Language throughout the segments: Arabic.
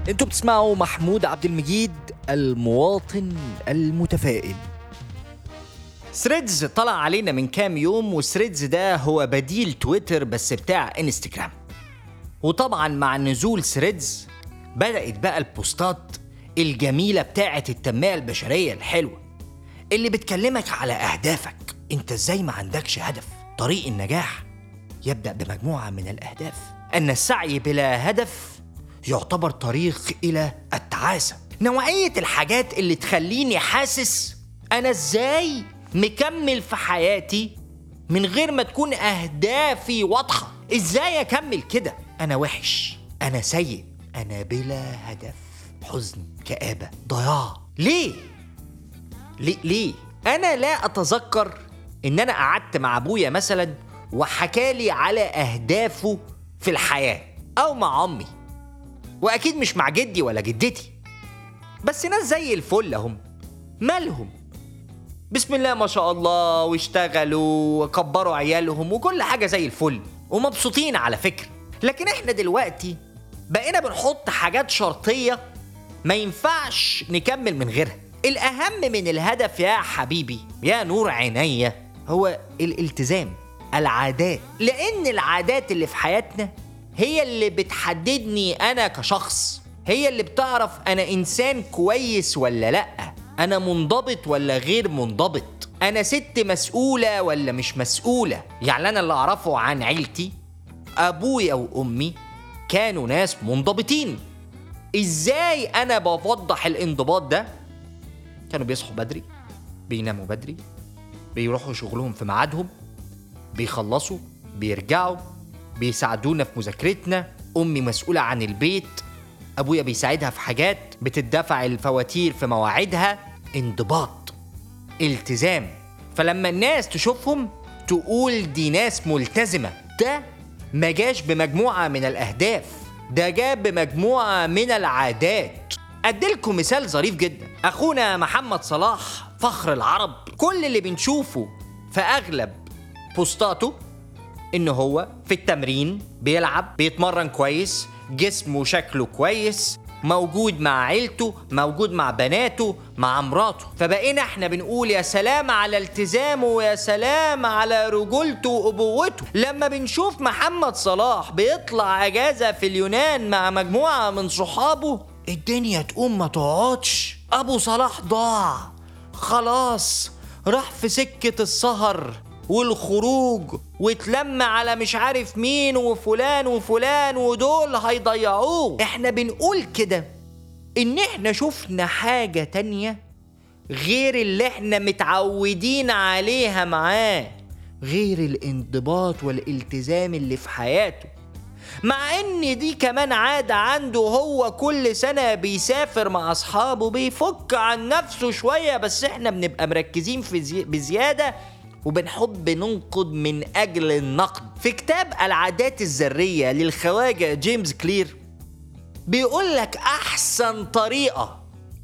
انتوا بتسمعوا محمود عبد المجيد المواطن المتفائل. ثريدز طلع علينا من كام يوم، وثريدز ده هو بديل تويتر بس بتاع انستجرام. وطبعا مع نزول ثريدز بدأت بقى البوستات الجميلة بتاعة التنمية البشرية الحلوة اللي بتكلمك على أهدافك. انت ازاي ما عندكش هدف؟ طريق النجاح يبدأ بمجموعة من الأهداف. أن السعي بلا هدف يعتبر طريق إلى التعاسة. نوعية الحاجات اللي تخليني حاسس أنا ازاي مكمل في حياتي من غير ما تكون أهدافي واضحة. ازاي أكمل كده؟ أنا وحش، أنا سيء، أنا بلا هدف، حزن، كآبة، ضياع. ليه؟ أنا لا أتذكر إن أنا قعدت مع أبويا مثلا وحكالي على أهدافه في الحياة، أو مع أمي، وأكيد مش مع جدي ولا جدتي. بس ناس زي الفل هم، مالهم؟ بسم الله ما شاء الله، واشتغلوا وكبروا عيالهم وكل حاجة زي الفل ومبسوطين على فكرة. لكن احنا دلوقتي بقينا بنحط حاجات شرطية ما ينفعش نكمل من غيرها. الأهم من الهدف يا حبيبي يا نور عينيا هو الالتزام، العادات. لأن العادات اللي في حياتنا هي اللي بتحددني أنا كشخص، هي اللي بتعرف أنا إنسان كويس ولا لأ، أنا منضبط ولا غير منضبط، أنا ست مسؤولة ولا مش مسؤولة. يعني أنا اللي أعرفه عن عيلتي، أبويا وأمي كانوا ناس منضبطين. إزاي أنا بوضح الانضباط ده؟ كانوا بيصحوا بدري، بيناموا بدري، بيروحوا شغلهم في ميعادهم، بيخلصوا، بيرجعوا، بيساعدونا في مذاكرتنا. أمي مسؤولة عن البيت، أبويا بيساعدها في حاجات، بتدفع الفواتير في مواعيدها. انضباط، التزام. فلما الناس تشوفهم تقول دي ناس ملتزمة. ده ما جاش بمجموعة من الأهداف، ده جاب بمجموعة من العادات. أديلكم مثال ظريف جدا. أخونا محمد صلاح فخر العرب، كل اللي بنشوفه في أغلب بوستاته إنه هو في التمرين بيلعب، بيتمرن كويس، جسمه شكله كويس، موجود مع عيلته، موجود مع بناته، مع مراته. فبقينا احنا بنقول يا سلام على التزامه ويا سلام على رجولته وأبوته. لما بنشوف محمد صلاح بيطلع أجازة في اليونان مع مجموعة من صحابه، الدنيا تقوم ما تقعدش. أبو صلاح ضاع خلاص، راح في سكة السهر والخروج واتلم على مش عارف مين وفلان وفلان، ودول هيضيعوه. احنا بنقول كده ان احنا شفنا حاجة تانية غير اللي احنا متعودين عليها معاه، غير الانضباط والالتزام اللي في حياته. مع ان دي كمان عادة عنده، هو كل سنة بيسافر مع اصحابه بيفك عن نفسه شوية، بس احنا بنبقى مركزين في بزيادة وبنحب ننقد من أجل النقد. في كتاب العادات الذرية للخواجة جيمس كلير بيقول لك أحسن طريقة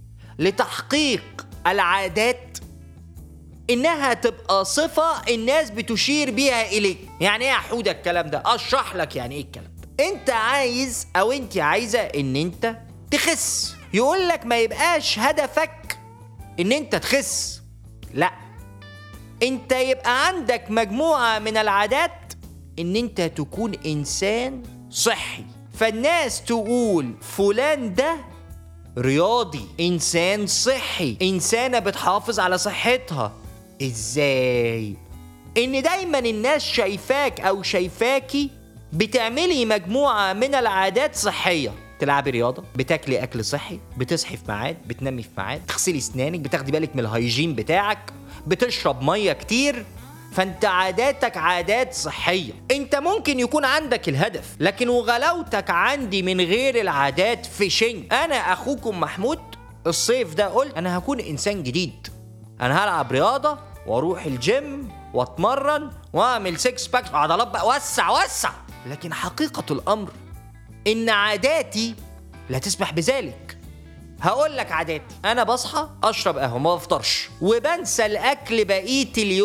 لتحقيق العادات إنها تبقى صفة الناس بتشير بيها إليك. يعني إيه يا حودة الكلام ده؟ أشرح لك يعني إيه الكلام ده. أنت عايز أو أنت عايزة إن أنت تخس، يقول لك ما يبقاش هدفك إن أنت تخس، لأ، انت يبقى عندك مجموعة من العادات ان انت تكون انسان صحي. فالناس تقول فلان ده رياضي، انسان صحي، انسانة بتحافظ على صحتها. ازاي؟ ان دايما الناس شايفاك او شايفاكي بتعملي مجموعة من العادات صحية. تلعبي رياضة، بتاكلي اكل صحي، بتصحي في ميعاد، بتنامي في ميعاد، تغسلي اسنانك، بتاخدي بالك من الهيجين بتاعك، بتشرب مية كتير. فانت عاداتك عادات صحية. انت ممكن يكون عندك الهدف، لكن وغلاوتك عندي من غير العادات في شيء. انا اخوكم محمود الصيف ده قلت انا هكون انسان جديد، انا هلعب رياضة واروح الجيم واتمرن واعمل 6 باكس عضلات بقى، وسع. لكن حقيقة الامر ان عاداتي لا تسمح بذلك. هقول لك عاداتي، انا بصحى اشرب قهوه، ما بفطرش، وبنسى الاكل بقيه اليوم.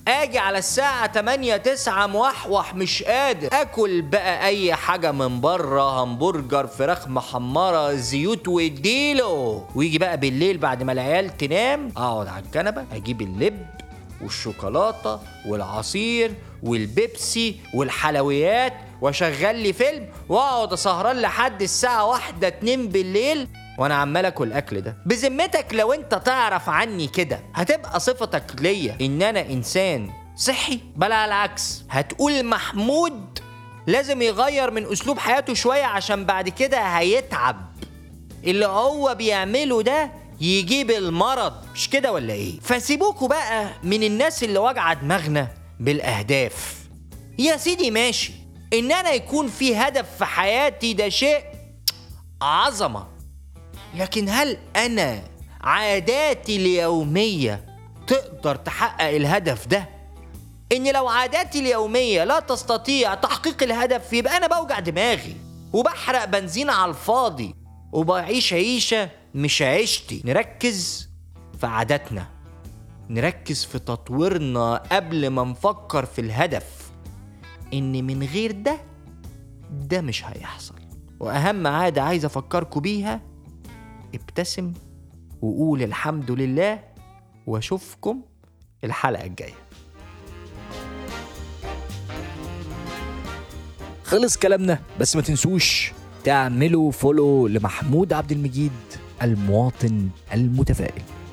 اجي على الساعة 8-9 موحوح مش قادر اكل بقى اي حاجة من بره، همبرجر، فراخ محمرة، زيوت واديله. ويجي بقى بالليل بعد ما العيال تنام اقعد على الكنبة اجيب اللب والشوكولاتة والعصير والبيبسي والحلويات واشغل لي فيلم واقعد اسهران لحد الساعة 1-2 بالليل وانا عمال اكل الاكل ده. بذمتك لو انت تعرف عني كده هتبقى صفتك ليا ان انا انسان صحي؟ بل على العكس، هتقول محمود لازم يغير من اسلوب حياته شوية عشان بعد كده هيتعب. اللي هو بيعمله ده يجيب المرض، مش كده ولا ايه؟ فسيبوكوا بقى من الناس اللي واجعة دماغنا بالاهداف. يا سيدي ماشي ان انا يكون في هدف في حياتي، ده شيء عظمة، لكن هل انا عاداتي اليومية تقدر تحقق الهدف ده؟ ان لو عاداتي اليومية لا تستطيع تحقيق الهدف يبقى انا بوجع دماغي وبحرق بنزين على الفاضي وبعيش عيشة مش عيشتي. نركز في عاداتنا، نركز في تطويرنا قبل ما نفكر في الهدف، ان من غير ده مش هيحصل. واهم عادة عايز افكركم بيها، ابتسم وقول الحمد لله، واشوفكم الحلقة الجاية. خلص كلامنا، بس ما تنسوش تعملوا فولو لمحمود عبد المجيد المواطن المتفائل.